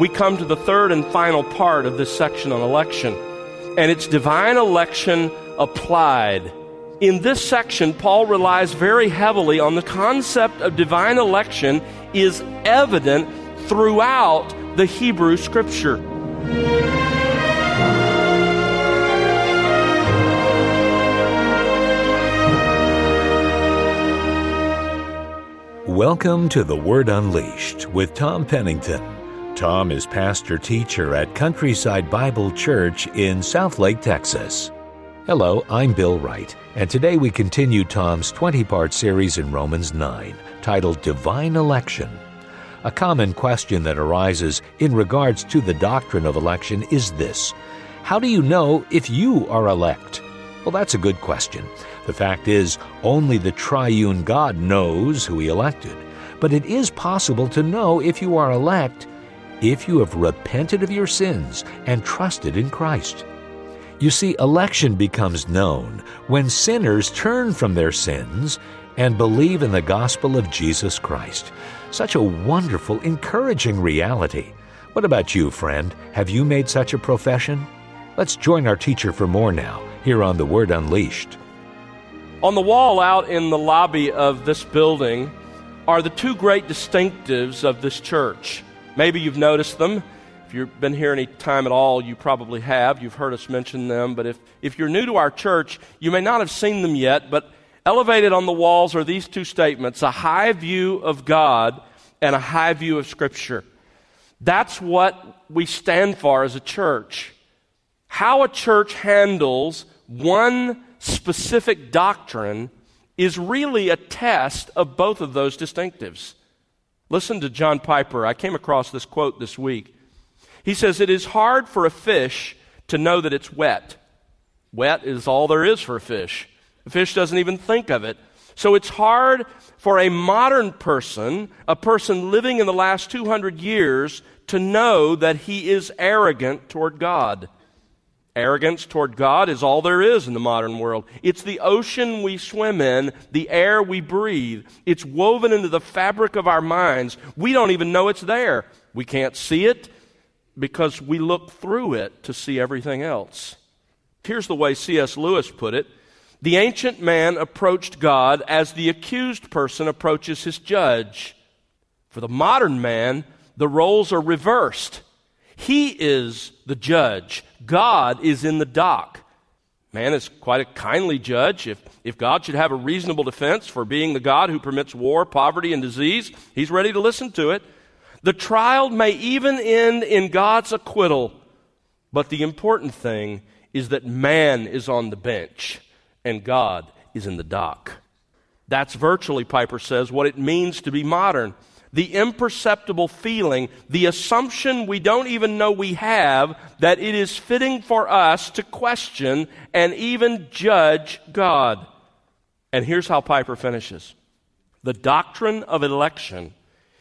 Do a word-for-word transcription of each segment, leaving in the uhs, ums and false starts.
we come to the third and final part of this section on election, and it's divine election applied. In this section, Paul relies very heavily on the concept of divine election is evident throughout the Hebrew Scripture. Welcome to The Word Unleashed with Tom Pennington. Tom is pastor-teacher at Countryside Bible Church in Southlake, Texas. Hello, I'm Bill Wright, and today we continue Tom's twenty-part series in Romans nine, titled Divine Election. A common question that arises in regards to the doctrine of election is this: how do you know if you are elect? Well, that's a good question. The fact is, only the triune God knows who He elected. But it is possible to know if you are elect if you have repented of your sins and trusted in Christ. You see, election becomes known when sinners turn from their sins and believe in the gospel of Jesus Christ. Such a wonderful, encouraging reality. What about you, friend? Have you made such a profession? Let's join our teacher for more now, here on The Word Unleashed. On the wall out in the lobby of this building are the two great distinctives of this church. Maybe you've noticed them. If you've been here any time at all, you probably have. You've heard us mention them. But if, if you're new to our church, you may not have seen them yet. But elevated on the walls are these two statements: a high view of God and a high view of Scripture. That's what we stand for as a church. How a church handles one specific doctrine is really a test of both of those distinctives. Listen to John Piper. I came across this quote this week. He says, "It is hard for a fish to know that it's wet." Wet is all there is for a fish. The fish doesn't even think of it. So it's hard for a modern person, a person living in the last two hundred years, to know that he is arrogant toward God. Arrogance toward God is all there is in the modern world. It's the ocean we swim in, the air we breathe. It's woven into the fabric of our minds. We don't even know it's there. We can't see it because we look through it to see everything else. Here's the way C S Lewis put it: the ancient man approached God as the accused person approaches his judge. For the modern man, the roles are reversed. He is the judge. God is in the dock. Man is quite a kindly judge. If, if God should have a reasonable defense for being the God who permits war, poverty, and disease, He's ready to listen to it. The trial may even end in God's acquittal. But the important thing is that man is on the bench and God is in the dock. That's virtually, Piper says, what it means to be modern. The imperceptible feeling, the assumption we don't even know we have, that it is fitting for us to question and even judge God. And here's how Piper finishes. The doctrine of election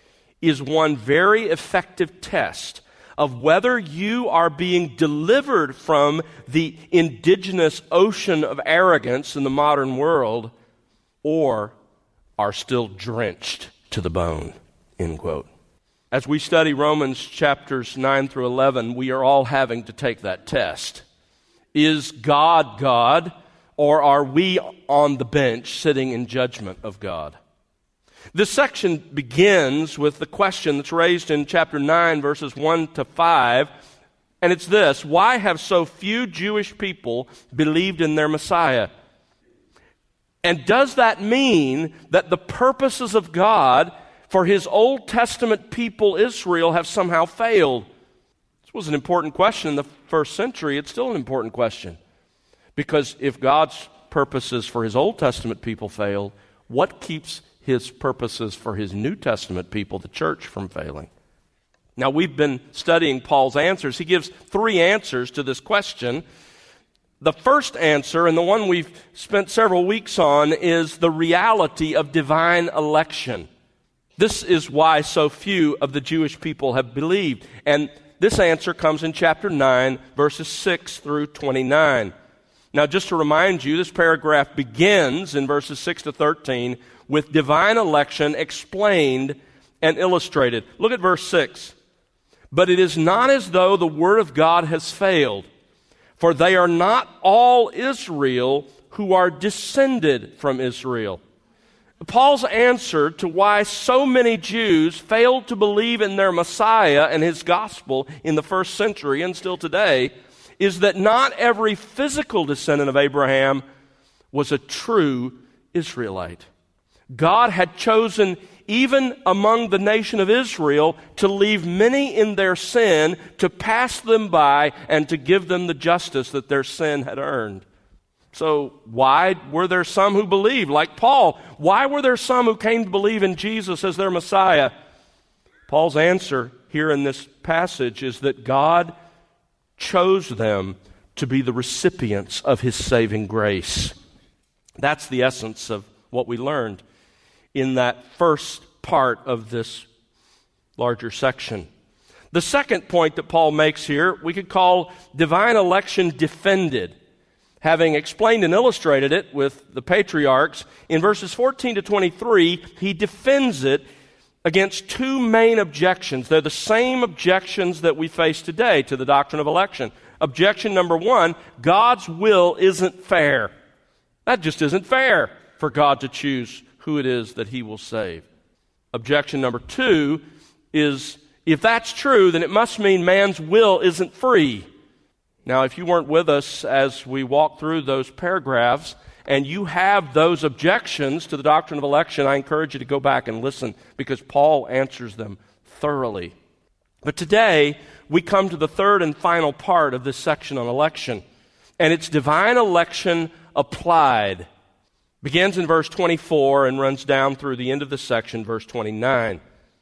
is one very effective test of whether you are being delivered from the indigenous ocean of arrogance in the modern world or are still drenched to the bone. End quote. As we study Romans chapters nine through eleven, we are all having to take that test. Is God God, or are we on the bench sitting in judgment of God? This section begins with the question that's raised in chapter nine, verses one to five, and it's this: why have so few Jewish people believed in their Messiah? And does that mean that the purposes of God for His Old Testament people, Israel, have somehow failed? This was an important question in the first century. It's still an important question. Because if God's purposes for His Old Testament people failed, what keeps His purposes for His New Testament people, the church, from failing? Now, we've been studying Paul's answers. He gives three answers to this question. The first answer, and the one we've spent several weeks on, is the reality of divine election. This is why so few of the Jewish people have believed. And this answer comes in chapter nine, verses six through twenty-nine. Now, just to remind you, this paragraph begins in verses six to thirteen with divine election explained and illustrated. Look at verse six. But it is not as though the word of God has failed, for they are not all Israel who are descended from Israel. Paul's answer to why so many Jews failed to believe in their Messiah and his gospel in the first century and still today is that not every physical descendant of Abraham was a true Israelite. God had chosen, even among the nation of Israel, to leave many in their sin, to pass them by, and to give them the justice that their sin had earned. So why were there some who believed, like Paul? Why were there some who came to believe in Jesus as their Messiah? Paul's answer here in this passage is that God chose them to be the recipients of his saving grace. That's the essence of what we learned in that first part of this larger section. The second point that Paul makes here, we could call divine election defended. Having explained and illustrated it with the patriarchs, in verses fourteen to twenty-three, he defends it against two main objections. They're the same objections that we face today to the doctrine of election. Objection number one, God's will isn't fair. That just isn't fair for God to choose who it is that he will save. Objection number two is, if that's true, then it must mean man's will isn't free. Now, if you weren't with us as we walked through those paragraphs, and you have those objections to the doctrine of election, I encourage you to go back and listen, because Paul answers them thoroughly. But today, we come to the third and final part of this section on election, and it's divine election applied. Begins in verse twenty-four and runs down through the end of the section, verse twenty-nine.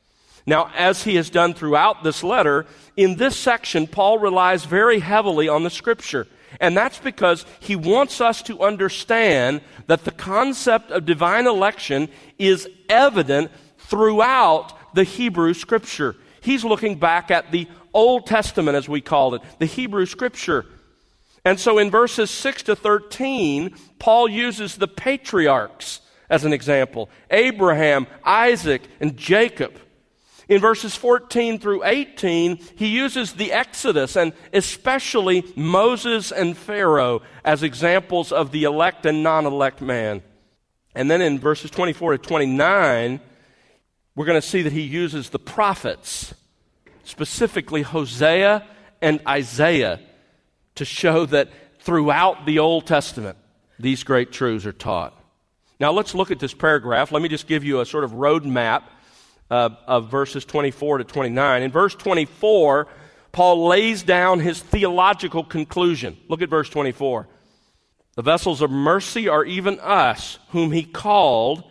Now, as he has done throughout this letter, in this section, Paul relies very heavily on the Scripture. And that's because he wants us to understand that the concept of divine election is evident throughout the Hebrew Scripture. He's looking back at the Old Testament, as we call it, the Hebrew Scripture. And so in verses six to thirteen, Paul uses the patriarchs as an example. Abraham, Isaac, and Jacob. In verses fourteen through eighteen, he uses the Exodus and especially Moses and Pharaoh as examples of the elect and non-elect man. And then in verses twenty-four to twenty-nine, we're going to see that he uses the prophets, specifically Hosea and Isaiah, to show that throughout the Old Testament, these great truths are taught. Now let's look at this paragraph. Let me just give you a sort of road map Uh, of verses twenty-four to twenty-nine. In verse twenty-four, Paul lays down his theological conclusion. Look at verse twenty-four. The vessels of mercy are even us, whom he called,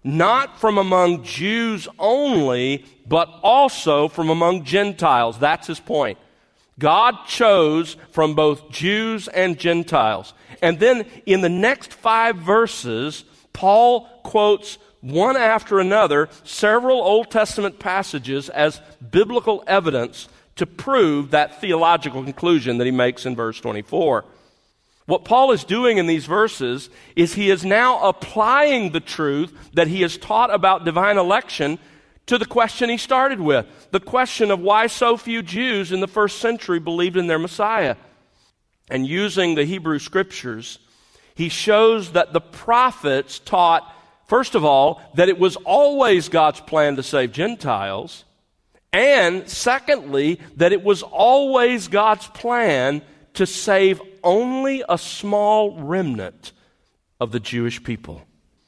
not from among Jews only, but also from among Gentiles. That's his point. God chose from both Jews and Gentiles. And then in the next five verses, Paul quotes one after another, several Old Testament passages as biblical evidence to prove that theological conclusion that he makes in verse twenty-four. What Paul is doing in these verses is he is now applying the truth that he has taught about divine election to the question he started with, the question of why so few Jews in the first century believed in their Messiah. And using the Hebrew Scriptures, he shows that the prophets taught, first of all, that it was always God's plan to save Gentiles, and secondly, that it was always God's plan to save only a small remnant of the Jewish people.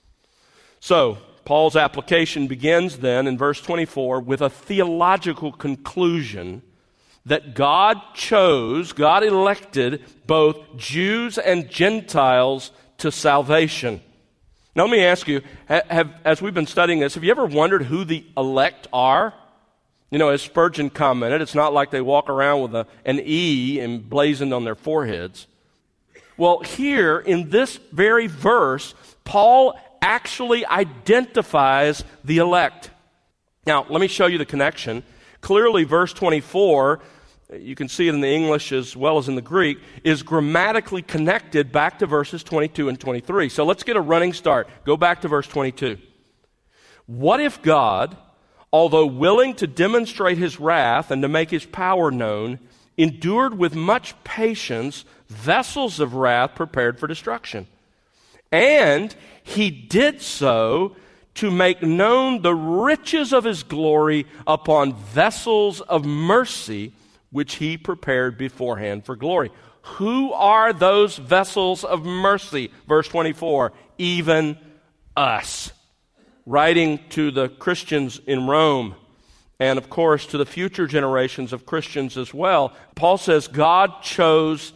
So, Paul's application begins then in verse twenty-four with a theological conclusion that God chose, God elected both Jews and Gentiles to salvation. Now, let me ask you, have, as we've been studying this, have you ever wondered who the elect are? You know, as Spurgeon commented, it's not like they walk around with a, an E emblazoned on their foreheads. Well, here in this very verse, Paul actually identifies the elect. Now, let me show you the connection. Clearly, verse twenty-four, you can see it in the English as well as in the Greek, is grammatically connected back to verses twenty-two and twenty-three. So let's get a running start. Go back to verse twenty-two. What if God, although willing to demonstrate his wrath and to make his power known, endured with much patience vessels of wrath prepared for destruction. And he did so to make known the riches of his glory upon vessels of mercy, which he prepared beforehand for glory. Who are those vessels of mercy? Verse twenty-four, even us. Writing to the Christians in Rome, and of course to the future generations of Christians as well, Paul says God chose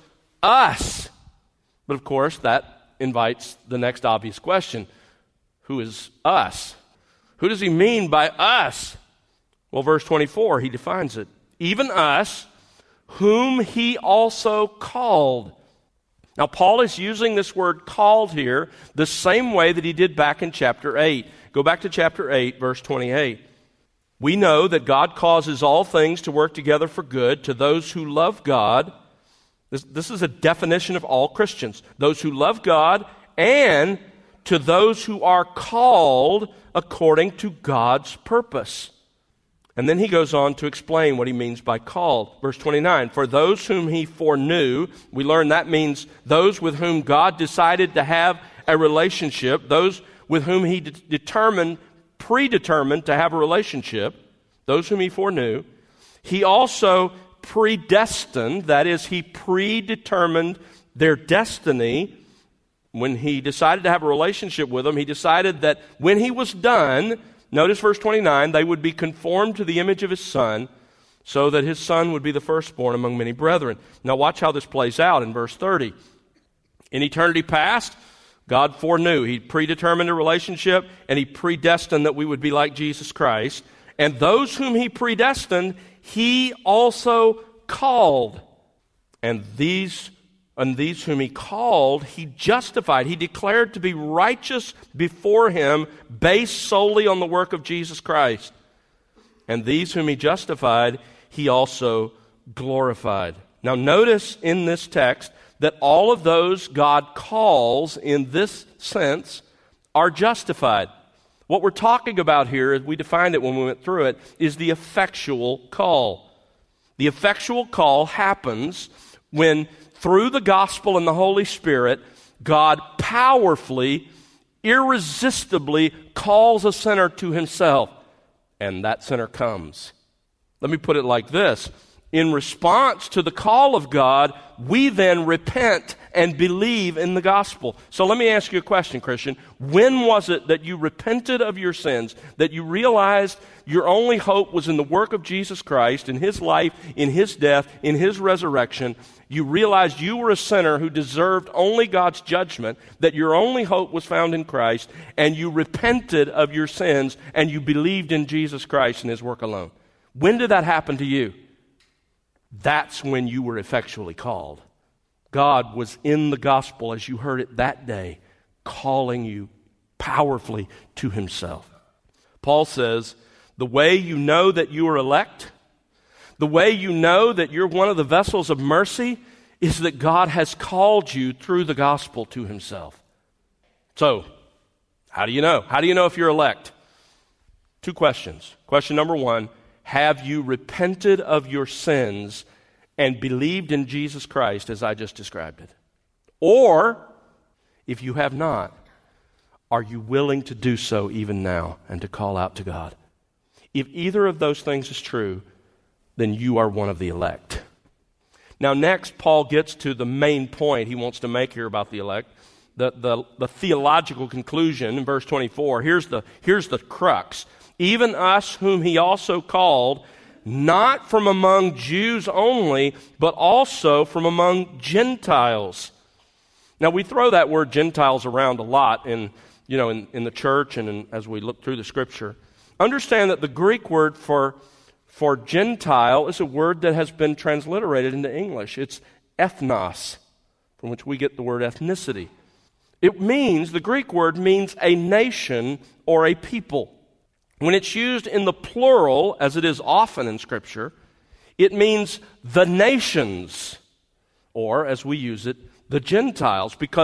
us. But of course that invites the next obvious question. Who is us? Who does he mean by us? Well, verse twenty-four, he defines it. Even us, whom he also called. Now, Paul is using this word called here the same way that he did back in chapter eight. Go back to chapter eight, verse twenty-eight. We know that God causes all things to work together for good to those who love God. This, this is a definition of all Christians. Those who love God and to those who are called according to God's purpose. And then he goes on to explain what he means by called. Verse twenty-nine, for those whom he foreknew, we learn that means those with whom God decided to have a relationship, those with whom he de- determined, predetermined to have a relationship, those whom he foreknew, he also predestined, that is, he predetermined their destiny. When he decided to have a relationship with them, he decided that when he was done, notice verse twenty-nine, they would be conformed to the image of his Son, so that his Son would be the firstborn among many brethren. Now watch how this plays out in verse thirty. In eternity past, God foreknew. He predetermined a relationship, and he predestined that we would be like Jesus Christ. And those whom he predestined, he also called. And these And these whom he called, he justified. He declared to be righteous before him based solely on the work of Jesus Christ. And these whom he justified, he also glorified. Now notice in this text that all of those God calls in this sense are justified. What we're talking about here, as we defined it when we went through it, is the effectual call. The effectual call happens when through the gospel and the Holy Spirit, God powerfully, irresistibly calls a sinner to himself, and that sinner comes. Let me put it like this. In response to the call of God, we then repent and believe in the gospel. So let me ask you a question, Christian. When was it that you repented of your sins, that you realized your only hope was in the work of Jesus Christ, in his life, in his death, in his resurrection? You realized you were a sinner who deserved only God's judgment, that your only hope was found in Christ, and you repented of your sins, and you believed in Jesus Christ and his work alone. When did that happen to you? That's when you were effectually called. God was in the gospel, as you heard it that day, calling you powerfully to himself. Paul says, the way you know that you are elect, the way you know that you're one of the vessels of mercy, is that God has called you through the gospel to himself. So, how do you know? How do you know if you're elect? Two questions. Question number one, have you repented of your sins and believed in Jesus Christ as I just described it? Or, if you have not, are you willing to do so even now and to call out to God? If either of those things is true, then you are one of the elect. Now next, Paul gets to the main point he wants to make here about the elect, the, the, the theological conclusion in verse twenty-four. Here's the, here's the crux. Even us whom he also called, not from among Jews only, but also from among Gentiles. Now we throw that word Gentiles around a lot in, you know, in, in the church and in, as we look through the scripture. Understand that the Greek word for, for Gentile is a word that has been transliterated into English. It's ethnos, from which we get the word ethnicity. It means, the Greek word means a nation or a people. When it's used in the plural, as it is often in Scripture, it means the nations, or as we use it, the Gentiles, because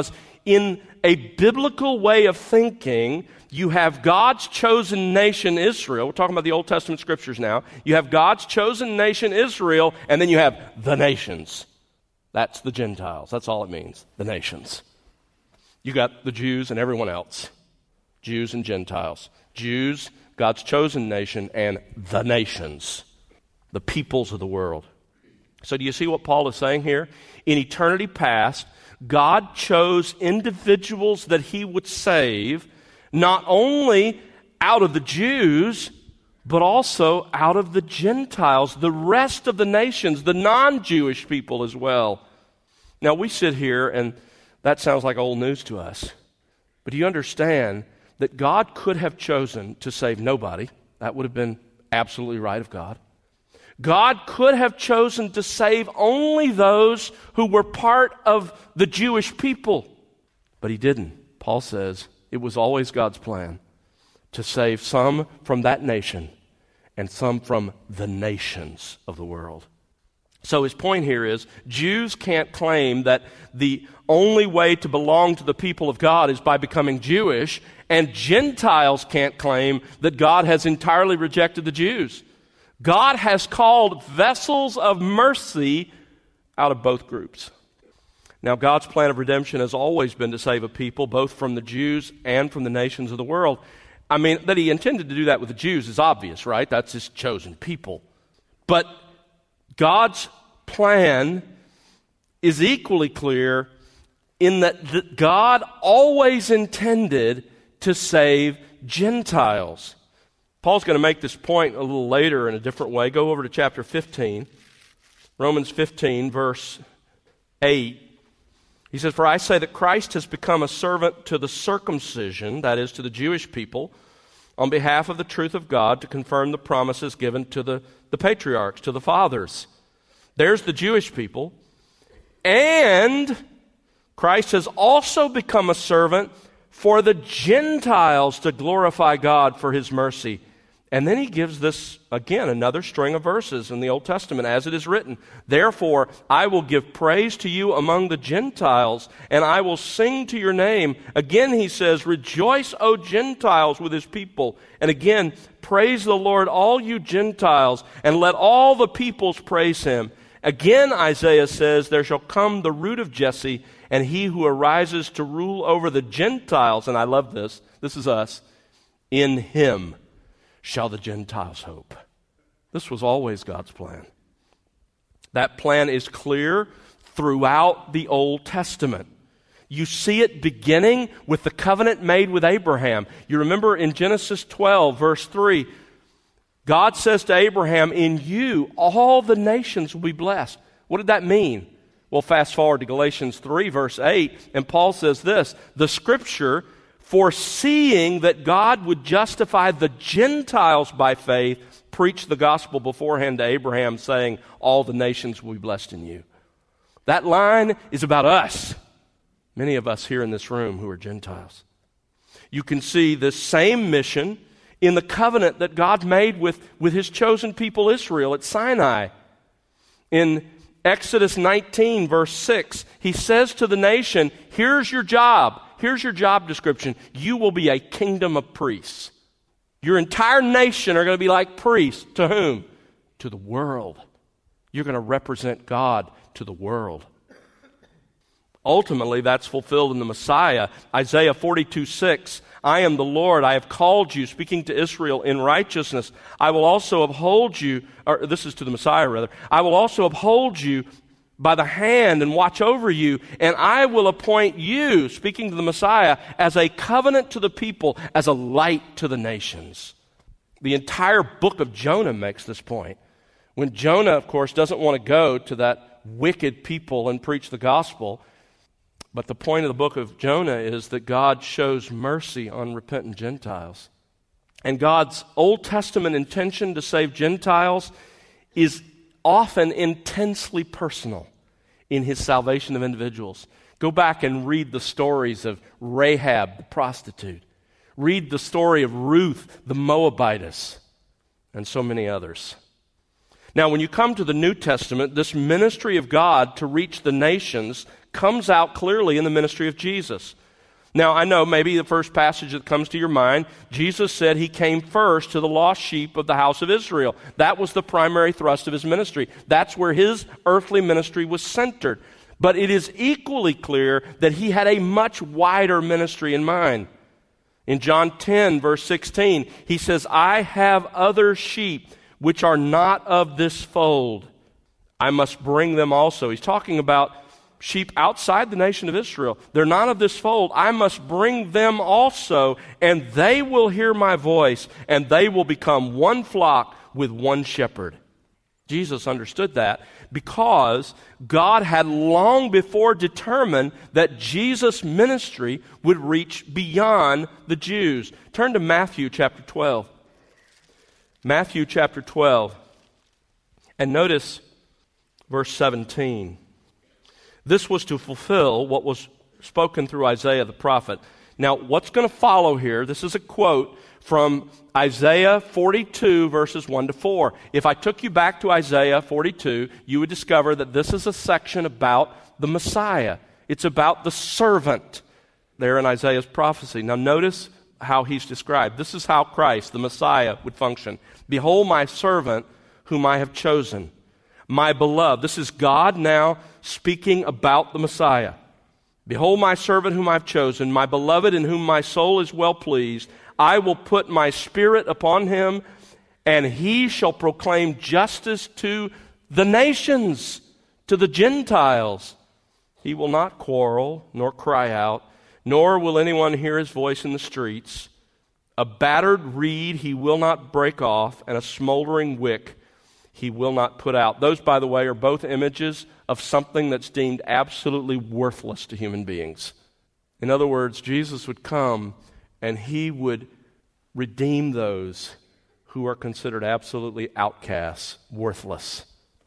in a biblical way of thinking, you have God's chosen nation, Israel. We're talking about the Old Testament scriptures now. You have God's chosen nation, Israel, and then you have the nations. That's the Gentiles. That's all it means, the nations. You got the Jews and everyone else. Jews and Gentiles. Jews, God's chosen nation, and the nations, the peoples of the world. So do you see what Paul is saying here? In eternity past, God chose individuals that he would save, not only out of the Jews, but also out of the Gentiles, the rest of the nations, the non-Jewish people as well. Now we sit here and that sounds like old news to us. But do you understand that God could have chosen to save nobody? That would have been absolutely right of God. God could have chosen to save only those who were part of the Jewish people. But he didn't. Paul says it was always God's plan to save some from that nation and some from the nations of the world. So his point here is Jews can't claim that the only way to belong to the people of God is by becoming Jewish, and Gentiles can't claim that God has entirely rejected the Jews. God has called vessels of mercy out of both groups. Now, God's plan of redemption has always been to save a people, both from the Jews and from the nations of the world. I mean, that he intended to do that with the Jews is obvious, right? That's his chosen people. But God's plan is equally clear in that th- God always intended to save Gentiles. Paul's going to make this point a little later in a different way. Go over to chapter fifteen, Romans fifteen, verse eight. He says, "For I say that Christ has become a servant to the circumcision," that is, to the Jewish people, "on behalf of the truth of God to confirm the promises given to the, the patriarchs, to the fathers." There's the Jewish people. "And Christ has also become a servant for the Gentiles to glorify God for his mercy." And then he gives this, again, another string of verses in the Old Testament, as it is written, "Therefore I will give praise to you among the Gentiles, and I will sing to your name." Again he says, "Rejoice, O Gentiles, with his people." And again, "Praise the Lord, all you Gentiles, and let all the peoples praise him." Again Isaiah says, "There shall come the root of Jesse, and he who arises to rule over the Gentiles," and I love this, this is us, "in him shall the Gentiles hope." This was always God's plan. That plan is clear throughout the Old Testament. You see it beginning with the covenant made with Abraham. You remember in Genesis twelve, verse three, God says to Abraham, "In you all the nations will be blessed." What did that mean? Well, fast forward to Galatians three, verse eight, and Paul says this, "The scripture, foreseeing that God would justify the Gentiles by faith, preached the gospel beforehand to Abraham, saying, all the nations will be blessed in you." That line is about us, many of us here in this room who are Gentiles. You can see this same mission in the covenant that God made with, with his chosen people Israel at Sinai. In Exodus nineteen, verse six, he says to the nation, here's your job. Here's your job description. You will be a kingdom of priests. Your entire nation are going to be like priests. To whom? To the world. You're going to represent God to the world. Ultimately, that's fulfilled in the Messiah. Isaiah forty-two, six, "I am the Lord, I have called you," speaking to Israel, "in righteousness. I will also uphold you," or this is to the Messiah rather, "I will also uphold you by the hand and watch over you, and I will appoint you," speaking to the Messiah, "as a covenant to the people, as a light to the nations." The entire book of Jonah makes this point. When Jonah, of course, doesn't want to go to that wicked people and preach the gospel, but the point of the book of Jonah is that God shows mercy on repentant Gentiles. And God's Old Testament intention to save Gentiles is often intensely personal in his salvation of individuals. Go back and read the stories of Rahab, the prostitute. Read the story of Ruth, the Moabitess, and so many others. Now, when you come to the New Testament, this ministry of God to reach the nations comes out clearly in the ministry of Jesus. Now, I know maybe the first passage that comes to your mind, Jesus said he came first to the lost sheep of the house of Israel. That was the primary thrust of his ministry. That's where his earthly ministry was centered. But it is equally clear that he had a much wider ministry in mind. In John ten, verse sixteen, he says, I have other sheep which are not of this fold. I must bring them also. He's talking about sheep outside the nation of Israel. They're not of this fold. I must bring them also, and they will hear my voice, and they will become one flock with one shepherd. Jesus understood that because God had long before determined that Jesus' ministry would reach beyond the Jews. Turn to Matthew chapter twelve. Matthew chapter twelve. And notice verse seventeen. This was to fulfill what was spoken through Isaiah the prophet. Now, what's going to follow here, this is a quote from Isaiah forty-two, verses one to four. If I took you back to Isaiah forty-two, you would discover that this is a section about the Messiah. It's about the servant there in Isaiah's prophecy. Now, notice how he's described. This is how Christ, the Messiah, would function. Behold my servant whom I have chosen, my beloved. This is God now speaking about the Messiah. Behold my servant whom I've chosen, my beloved in whom my soul is well pleased. I will put my spirit upon him, and he shall proclaim justice to the nations, to the Gentiles. He will not quarrel, nor cry out, nor will anyone hear his voice in the streets. A battered reed he will not break off, and a smoldering wick he will not put out. Those, by the way, are both images of something that's deemed absolutely worthless to human beings. In other words, Jesus would come and he would redeem those who are considered absolutely outcasts, worthless.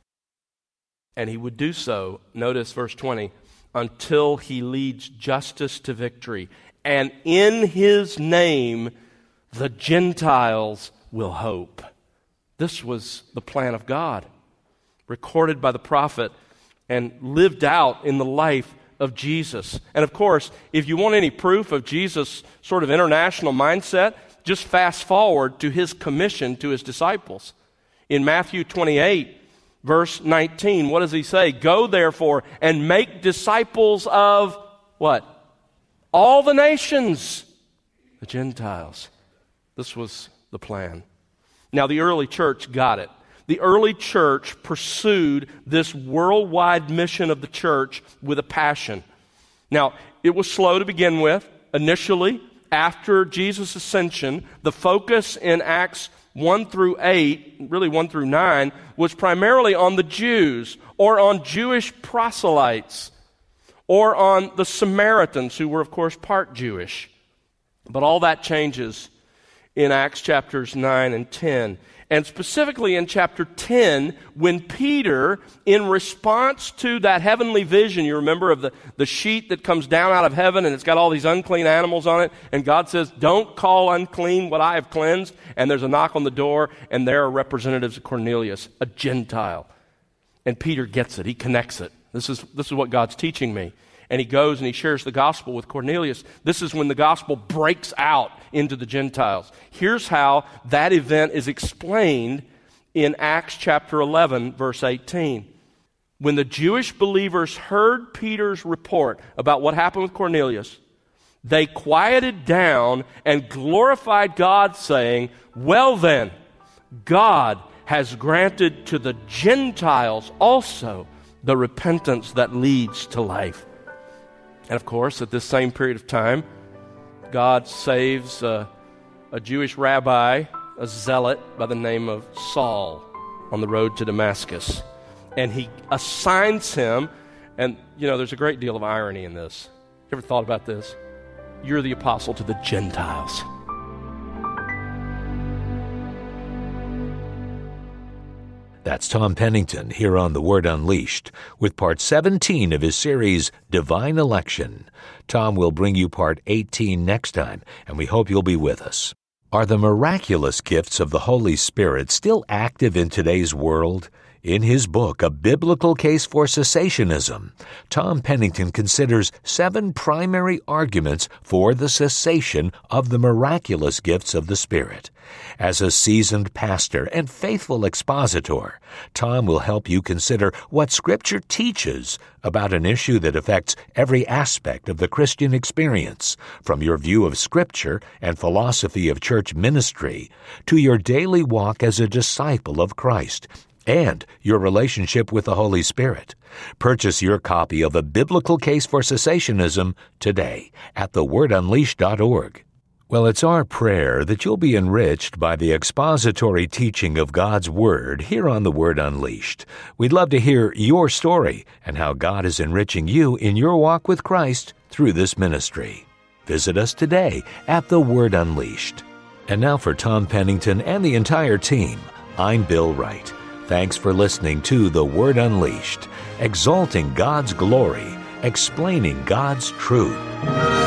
And he would do so, notice verse twenty, until he leads justice to victory. And in his name, the Gentiles will hope. This was the plan of God, recorded by the prophet and lived out in the life of Jesus. And of course, if you want any proof of Jesus' sort of international mindset, just fast forward to his commission to his disciples. In Matthew twenty-eight, verse nineteen, what does he say? Go therefore and make disciples of what? All the nations, the Gentiles. This was the plan. Now, the early church got it. The early church pursued this worldwide mission of the church with a passion. Now, it was slow to begin with. Initially, after Jesus' ascension, the focus in Acts one through eight, really one through nine, was primarily on the Jews or on Jewish proselytes or on the Samaritans, who were, of course, part Jewish. But all that changes in Acts chapters nine and ten. And specifically in chapter ten, when Peter, in response to that heavenly vision, you remember of the, the sheet that comes down out of heaven and it's got all these unclean animals on it, and God says, don't call unclean what I have cleansed, and there's a knock on the door, and there are representatives of Cornelius, a Gentile. And Peter gets it. He connects it. This is, this is what God's teaching me. And he goes and he shares the gospel with Cornelius. This is when the gospel breaks out into the Gentiles. Here's how that event is explained in Acts chapter eleven, verse eighteen. When the Jewish believers heard Peter's report about what happened with Cornelius, they quieted down and glorified God, saying, well then, God has granted to the Gentiles also the repentance that leads to life. And of course, at this same period of time, God saves uh, a Jewish rabbi, a zealot by the name of Saul, on the road to Damascus. And he assigns him, and you know, there's a great deal of irony in this. You ever thought about this? You're the apostle to the Gentiles. That's Tom Pennington here on The Word Unleashed with part seventeen of his series, Divine Election. Tom will bring you part eighteen next time, and we hope you'll be with us. Are the miraculous gifts of the Holy Spirit still active in today's world? In his book, A Biblical Case for Cessationism, Tom Pennington considers seven primary arguments for the cessation of the miraculous gifts of the Spirit. As a seasoned pastor and faithful expositor, Tom will help you consider what Scripture teaches about an issue that affects every aspect of the Christian experience, from your view of Scripture and philosophy of church ministry to your daily walk as a disciple of Christ and your relationship with the Holy Spirit. Purchase your copy of A Biblical Case for Cessationism today at the word unleashed dot org. Well, it's our prayer that you'll be enriched by the expository teaching of God's Word here on The Word Unleashed. We'd love to hear your story and how God is enriching you in your walk with Christ through this ministry. Visit us today at The Word Unleashed. And now for Tom Pennington and the entire team, I'm Bill Wright. Thanks for listening to The Word Unleashed, exalting God's glory, explaining God's truth.